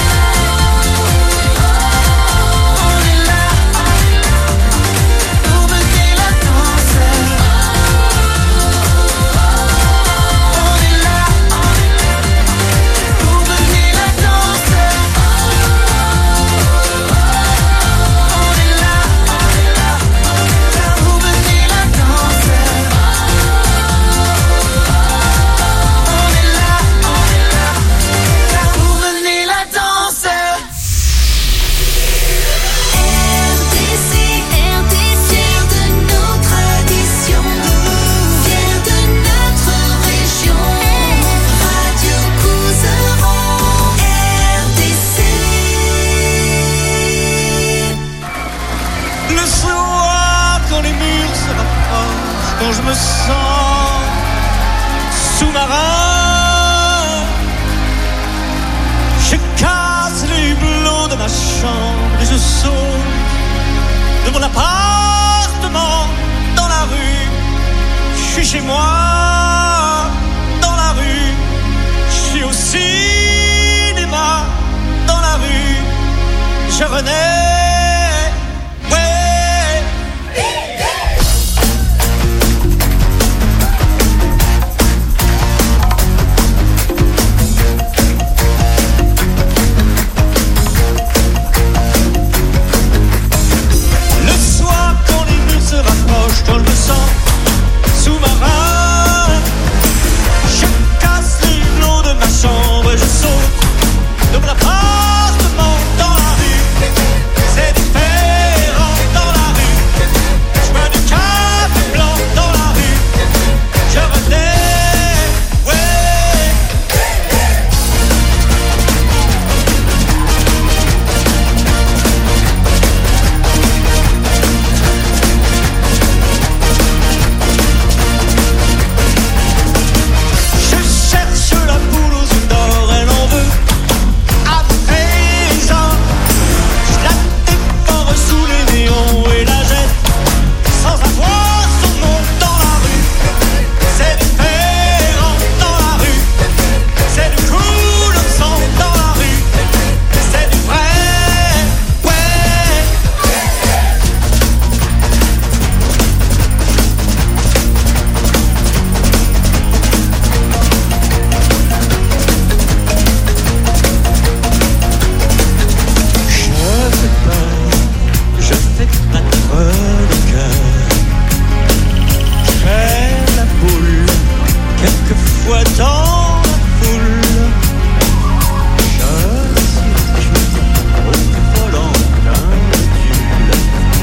Speaker 6: On est là pour mener la danse. On est là pour mener la danse. On est là pour mener la danse. On est là pour mener la danse.
Speaker 5: R D C, R D C, fier de nos traditions, fier de notre région. Radio Couserans, R D C.
Speaker 3: Le soir, quand les murs se rapprochent, quand je me sens sous-marin, je casse les hublots de ma chambre et je saute de mon appartement dans la rue. Je suis chez moi.
Speaker 4: cinéma, dans la rue, je renais. Ouais. Le soir, quand les murs se rapprochent, quand je me sens sous-marin, je casse les plombs de ma chambre et je saute de mon appartement dans la rue. C'est différent dans la rue. Je bois du café blanc dans la rue. Je renais, ouais. Je cherche la poule aux œufs d'or, elle en veut à présent. Je la dévore sous les néons et la jette sans avoir son nom dans la rue. C'est différent dans la rue. C'est du cool au sang dans la rue. C'est du vrai, ouais. Je fais peur, je fais battre le cœur. Je fais la boule, quelquefois dans la foule. Je suis au volant d'un véhicule.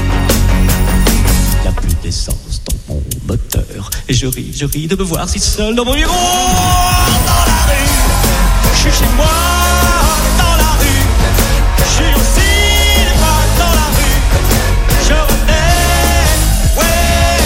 Speaker 4: Y'a plus d'essence dans mon moteur. Et je ris, je ris de me voir si seul dans mon miroir. Dans la rue, je suis chez moi. Dans la rue, je suis au cinéma. Dans la rue, je renais, ouais.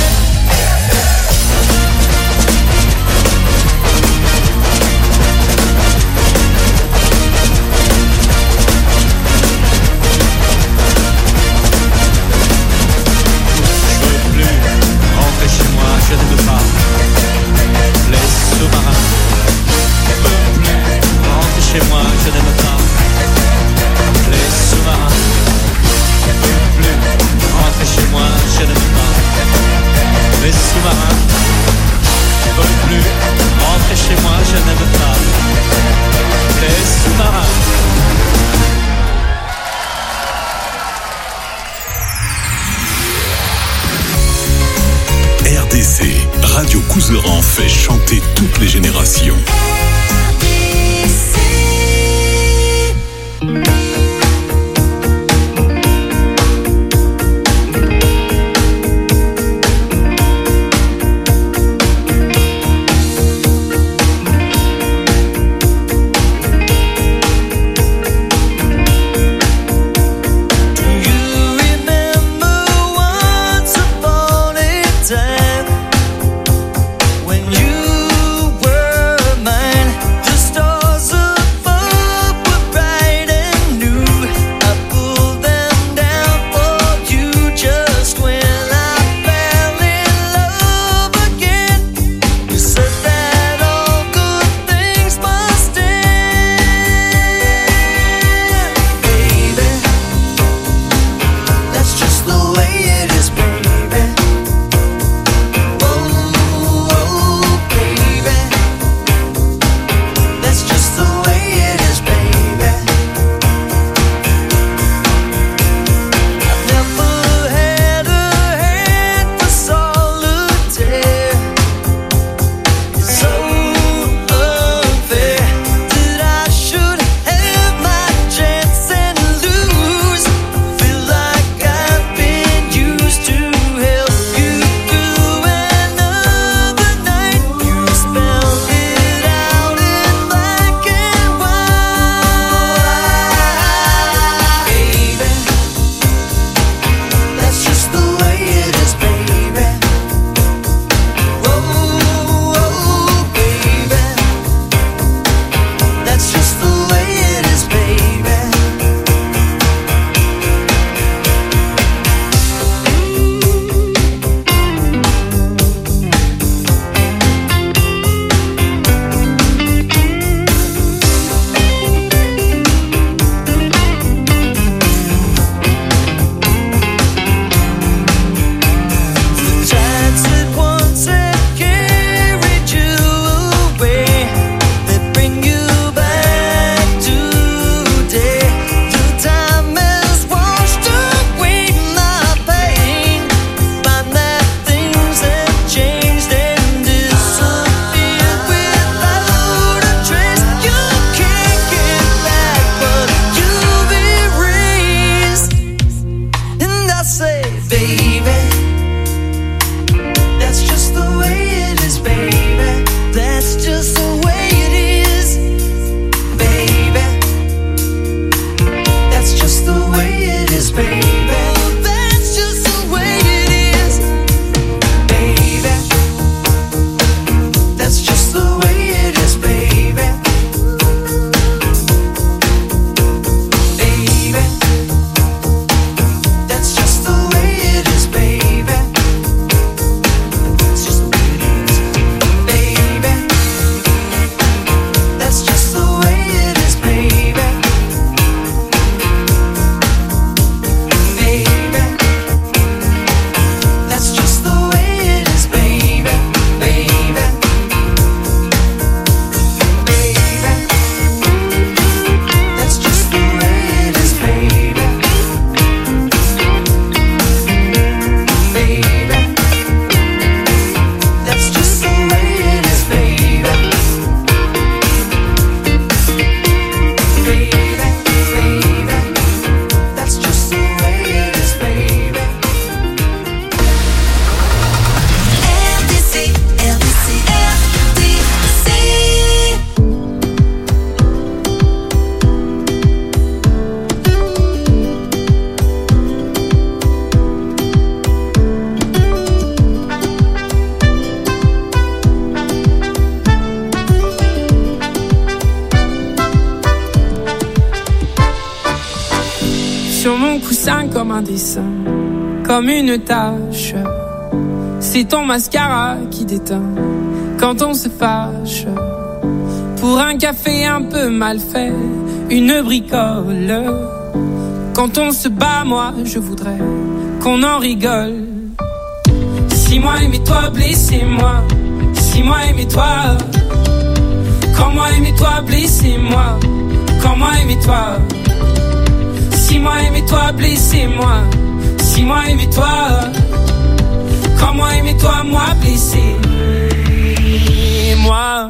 Speaker 4: Je veux plus rentrer chez moi, je n'aime pas les sous-marins. Je veux plus rentrer chez moi, je n'aime pas les sous-marins. Je veux plus rentrer chez moi, je n'aime pas les sous-marins. Je veux plus rentrer chez moi, je n'aime pas les sous-marins.
Speaker 2: R D C, Radio Couseran fait chanter toutes les générations.
Speaker 4: When you were my
Speaker 11: coussin comme un dessin, comme une tache. C'est ton mascara qui déteint quand on se fâche. Pour un café un peu mal fait, une bricole. Quand on se bat, moi je voudrais qu'on en rigole. Si moi aimez-toi, blessez-moi. Si moi aimez-toi. Quand moi aimez-toi, blessez-moi. Quand moi aimez-toi. Si moi aimez-toi, blessez-moi. Si moi aimez-toi. Quand moi aimez-toi, moi blessez-moi.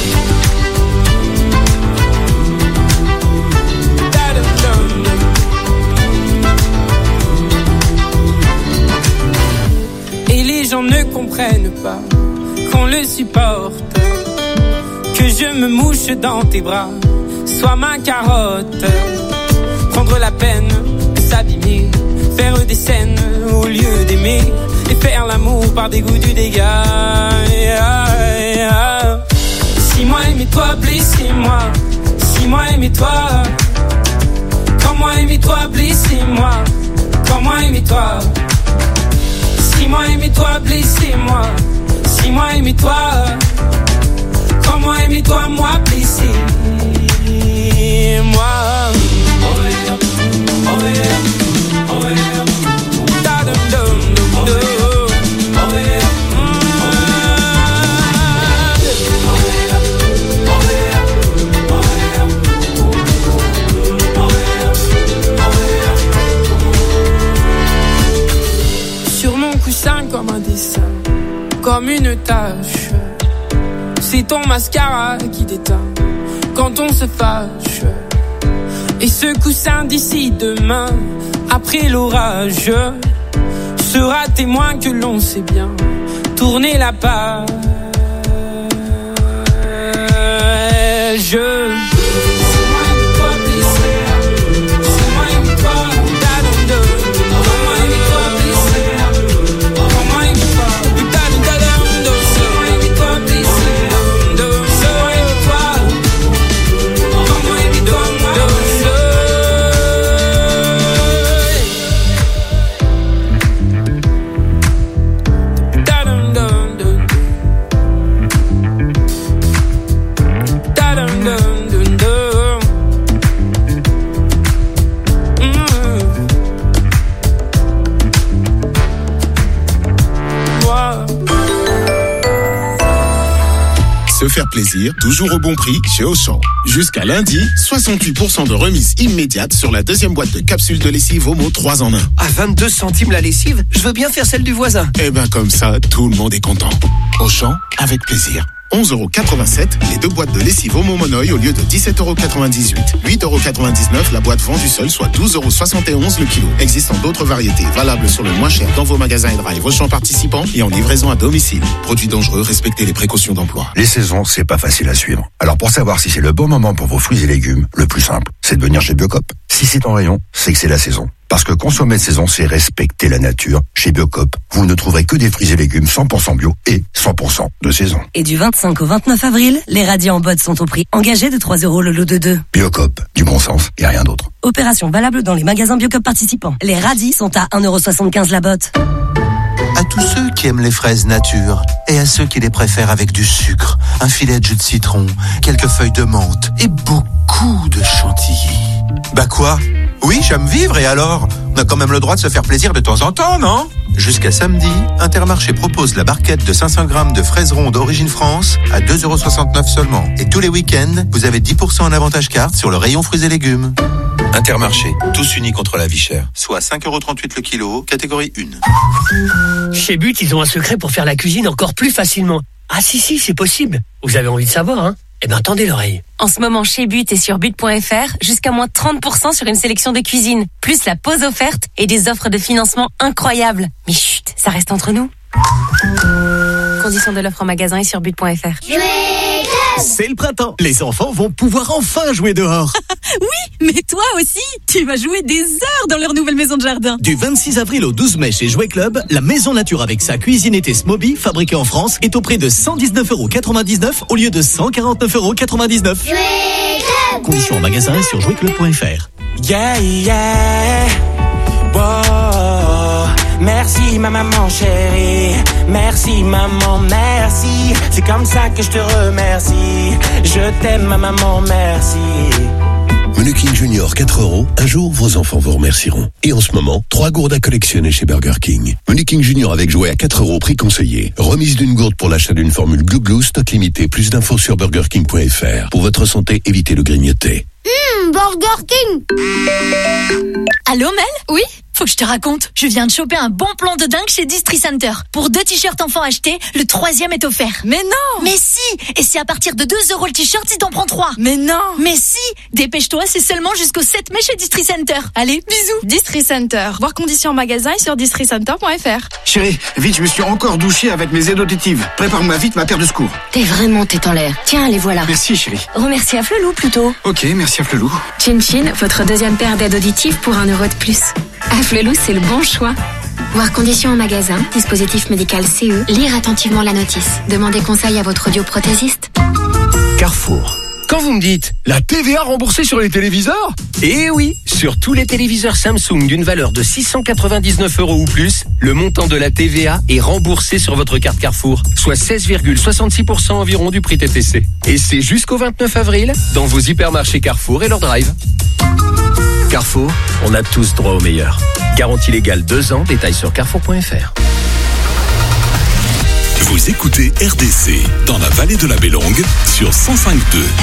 Speaker 11: Et les gens ne comprennent pas qu'on le supporte, que je me mouche dans tes bras, sois ma carotte. Prendre la peine de s'abîmer, faire des scènes au lieu d'aimer, et faire l'amour par dégoût du dégât. Si moi aimez-toi, blessez-moi. Si moi aimez-toi. Quand moi aimez-toi, blessez-moi. Quand moi aimez-toi. Si moi aimez-toi, blessez-moi. Si moi aimez-toi. Quand moi aimez-toi, moi blessez-moi. Sur mon coussin comme un dessin, comme une tache. C'est ton mascara qui déteint quand on se fâche. Et ce coussin d'ici demain, après l'orage, sera témoin que l'on sait bien tourner la page.
Speaker 12: Se faire plaisir, toujours au bon prix chez Auchan. Jusqu'à lundi, soixante-huit pour cent de remise immédiate sur la deuxième boîte de capsules de lessive Omo trois en un.
Speaker 10: À vingt-deux centimes la lessive, je veux bien faire celle du voisin.
Speaker 12: Eh ben comme ça, tout le monde est content. Auchan, avec plaisir. onze euros quatre-vingt-sept, les deux boîtes de lessive Omo Monoï au lieu de dix-sept euros quatre-vingt-dix-huit. huit euros quatre-vingt-dix-neuf, la boîte vendue seule, soit douze euros soixante et onze le kilo. Existant d'autres variétés, valables sur le moins cher dans vos magasins et drive Auchan participants et en livraison à domicile. Produits dangereux, respectez les précautions d'emploi.
Speaker 13: Les saisons, c'est pas facile à suivre. Alors pour savoir si c'est le bon moment pour vos fruits et légumes, le plus simple, c'est de venir chez Biocop. Si c'est en rayon, c'est que c'est la saison. Parce que consommer de saison, c'est respecter la nature. Chez Biocop, vous ne trouverez que des fruits et légumes cent pour cent bio et cent pour cent de saison.
Speaker 21: Et du vingt-cinq au vingt-neuf avril, les radis en botte sont au prix engagé de trois euros le lot de deux.
Speaker 13: Biocop, du bon sens et rien d'autre.
Speaker 21: Opération valable dans les magasins Biocop participants. Les radis sont à un euro soixante-quinze la botte.
Speaker 14: À tous ceux qui aiment les fraises nature et à ceux qui les préfèrent avec du sucre, un filet de jus de citron, quelques feuilles de menthe et beaucoup de chantilly. Bah quoi ? Oui, j'aime vivre et alors ? On a quand même le droit de se faire plaisir de temps en temps, non ? Jusqu'à samedi, Intermarché propose la barquette de cinq cents grammes de fraises rondes Origine France à deux euros soixante-neuf seulement. Et tous les week-ends, vous avez dix pour cent en avantage carte sur le rayon fruits et légumes. Intermarché, tous unis contre la vie chère. Soit cinq euros trente-huit le kilo, catégorie un.
Speaker 15: Chez But, ils ont un secret pour faire la cuisine encore plus facilement. Ah si, si, c'est possible. Vous avez envie de savoir, hein ? Eh ben, tendez l'oreille.
Speaker 21: En ce moment, chez But et sur but point f r, jusqu'à moins trente pour cent sur une sélection de cuisine, plus la pause offerte et des offres de financement incroyables. Mais chut, ça reste entre nous. Conditions de l'offre en magasin et sur but point f r.
Speaker 27: C'est le printemps. Les enfants vont pouvoir enfin jouer dehors.
Speaker 18: Oui, mais toi aussi, tu vas jouer des heures dans leur nouvelle maison de jardin.
Speaker 27: Du vingt-six avril au douze mai chez Jouet Club, la maison nature avec sa cuisine été Smoby, fabriquée en France, est au prix de cent dix-neuf euros quatre-vingt-dix-neuf au lieu de cent quarante-neuf euros quatre-vingt-dix-neuf. Conditions en magasin et sur jouet club point f r.
Speaker 3: Yeah, yeah. Wow,
Speaker 1: Merci ma maman chérie, merci maman, merci. C'est comme ça que je te remercie. Je t'aime ma maman, merci.
Speaker 16: Menu King Junior quatre euros. Un jour, vos enfants vous remercieront. Et en ce moment, trois gourdes à collectionner chez Burger King. Menu King Junior avec jouet à quatre euros, prix conseillé. Remise d'une gourde pour l'achat d'une formule Glou Glou, stock limité. Plus d'infos sur burger king point f r. Pour votre santé, évitez le grignoter.
Speaker 5: Hum, Burger King.
Speaker 7: Allô Mel? Oui? Faut que je te raconte. Je viens de choper un bon plan de dingue chez Distri Center. Pour deux t-shirts enfants achetés, le troisième est offert.
Speaker 18: Mais non!
Speaker 7: Mais si! Et c'est à partir de deux euros le t-shirt si t'en prends trois.
Speaker 18: Mais non!
Speaker 7: Mais si! Dépêche-toi, c'est seulement jusqu'au sept mai chez Distri Center. Allez, bisous!
Speaker 18: Distri Center. Voir conditions en magasin et sur distri center point f r.
Speaker 8: Chérie, vite, je me suis encore douché avec mes aides auditives. Prépare-moi vite ma paire de secours.
Speaker 9: T'es vraiment tête en l'air. Tiens, les voilà.
Speaker 8: Merci, chérie.
Speaker 9: Remercie à Flelou plutôt.
Speaker 8: Ok, merci à Flelou.
Speaker 9: Chin Chin, votre deuxième paire d'aides auditives pour un euro de plus. À Flelou, c'est le bon choix. Voir conditions en magasin, dispositif médical C E, lire attentivement la notice. Demandez conseil à votre audioprothésiste.
Speaker 19: Carrefour. Quand vous me dites la T V A remboursée sur les téléviseurs? Eh oui, sur tous les téléviseurs Samsung d'une valeur de six cent quatre-vingt-dix-neuf euros ou plus, le montant de la T V A est remboursé sur votre carte Carrefour, soit seize virgule soixante-six pour cent environ du prix T T C. Et c'est jusqu'au vingt-neuf avril dans vos hypermarchés Carrefour et leur drive. Carrefour, on a tous droit au meilleur. Garantie légale deux ans, détails sur carrefour point f r.
Speaker 2: Vous écoutez R D C dans la vallée de la Bélongue sur cent cinq virgule deux.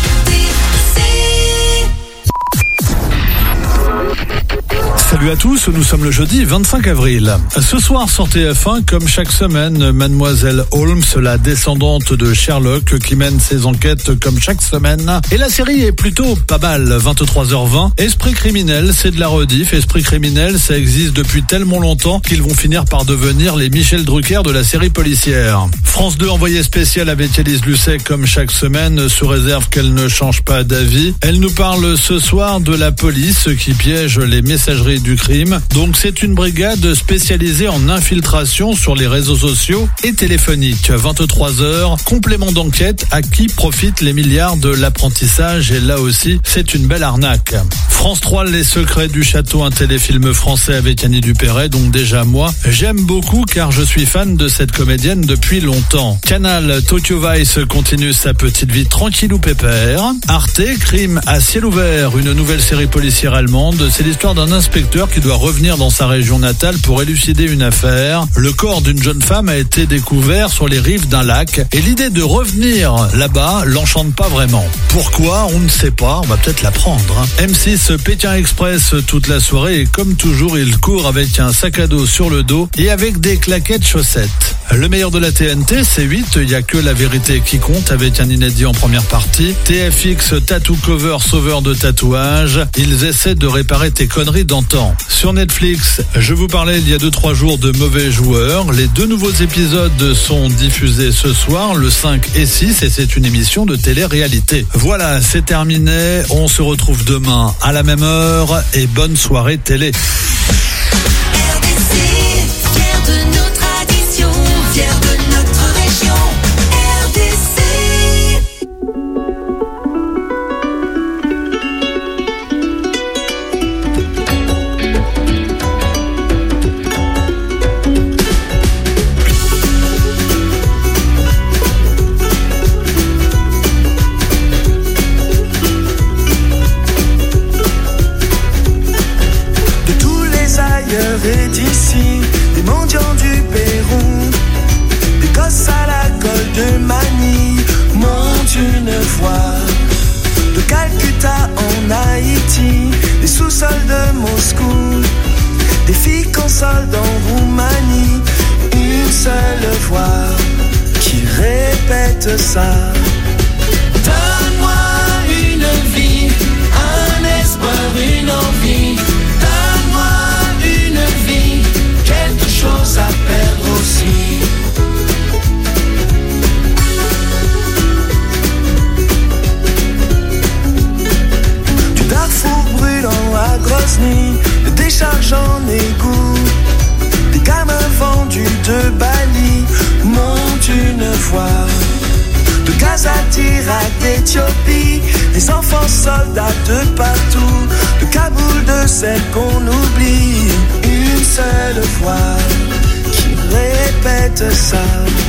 Speaker 20: Salut à tous, nous sommes le jeudi vingt-cinq avril. Ce soir sur T F un, comme chaque semaine, Mademoiselle Holmes, la descendante de Sherlock, qui mène ses enquêtes comme chaque semaine. Et la série est plutôt pas mal, vingt-trois heures vingt. Esprit criminel, c'est de la rediff. Esprit criminel, ça existe depuis tellement longtemps qu'ils vont finir par devenir les Michel Drucker de la série policière. France deux, envoyé spécial avec Élise Lucet, comme chaque semaine, sous réserve qu'elle ne change pas d'avis. Elle nous parle ce soir de la police qui piège les messageries du crime. Donc c'est une brigade spécialisée en infiltration sur les réseaux sociaux et téléphoniques. vingt-trois heures, complément d'enquête, à qui profitent les milliards de l'apprentissage, et là aussi c'est une belle arnaque. France trois, les secrets du château, un téléfilm français avec Annie Dupéret, donc déjà moi j'aime beaucoup car je suis fan de cette comédienne depuis longtemps. Canal, Tokyo Vice continue sa petite vie tranquillou pépère. Arte, crime à ciel ouvert, une nouvelle série policière allemande. C'est l'histoire d'un inspecteur qui doit revenir dans sa région natale pour élucider une affaire. Le corps d'une jeune femme a été découvert sur les rives d'un lac et l'idée de revenir là-bas l'enchante pas vraiment. Pourquoi? On ne sait pas, on va peut-être l'apprendre. Hein. M six, Pékin Express toute la soirée et comme toujours il court avec un sac à dos sur le dos et avec des claquettes chaussettes. Le meilleur de la T N T, C huit, il y a que la vérité qui compte avec un inédit en première partie. T F X, Tattoo Cover, sauveur de tatouage. Ils essaient de réparer tes conneries d'antan. Sur Netflix, je vous parlais il y a deux trois jours de Mauvais Joueurs. Les deux nouveaux épisodes sont diffusés ce soir, le cinq et six, et c'est une émission de télé-réalité. Voilà, c'est terminé. On se retrouve demain à la même heure et bonne soirée télé.
Speaker 6: R D C, fier de nos traditions, fier de notre région. R D C.
Speaker 3: Et d'ici, des mendiants du Pérou, des gosses à la colle de Manille, montent une fois de Calcutta en Haïti, des sous-sols de Moscou, des filles consolent en Roumanie, une seule voix qui répète ça. Donne-moi une vie, un espoir, une envie. Quelque chose à perdre aussi. Du Darfour brûlant à Grozny, de décharges en égout, des gamins vendus de Bali montent une fois. De Gaza, d'Irak, d'Éthiopie, des enfants soldats de partout, de Kaboul, de celles qu'on oublie. Une seule voix qui répète ça.